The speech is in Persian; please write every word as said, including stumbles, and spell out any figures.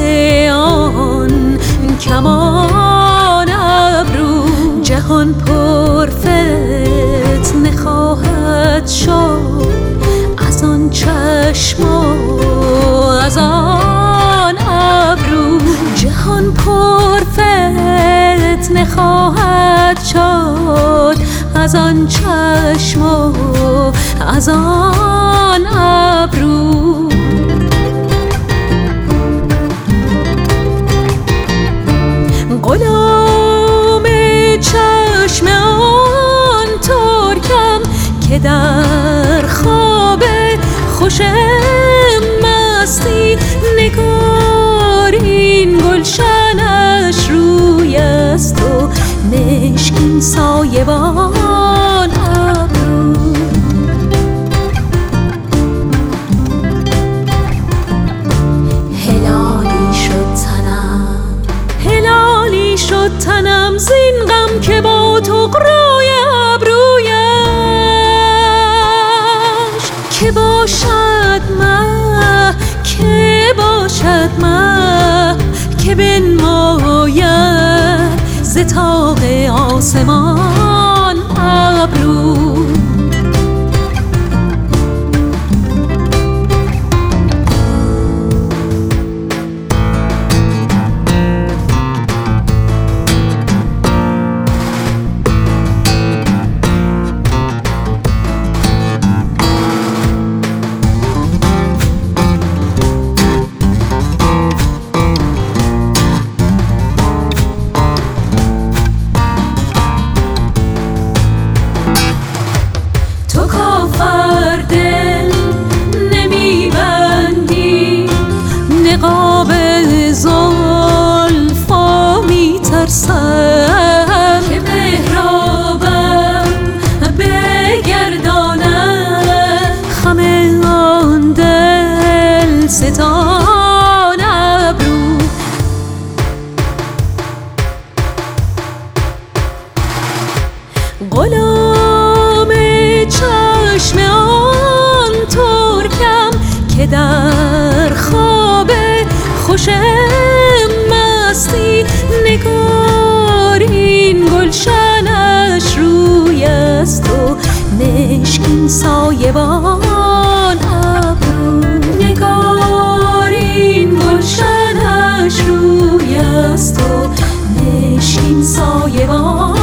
آن کمان ابرو. جهان پر فتنه خواهد شد از آن چشم و از آن ابرو. جهان پر فتنه خواهد شد از آن چشم و از آن ابرو. غلام چشم آن ترکم که در خواب خوش مستی نگار این گلشنش روی است و مشکین سایبان ابرو. هلالی شد تنم هلالی شد تنم زین غم که با طغرای ابرویش که باشد مه که باشد مه که بنماید ز طاق آسمان ابرو. نقاب زلفا می ترسم که محرابم بگردانم خم آن دل ستان ابرو. غلام چشم آن ترکم که در خواب خوش مستی نگار این گلشنش روی است و مشکین سایبان ابرو. نگار این گلشنش روی است و مشکین سایبان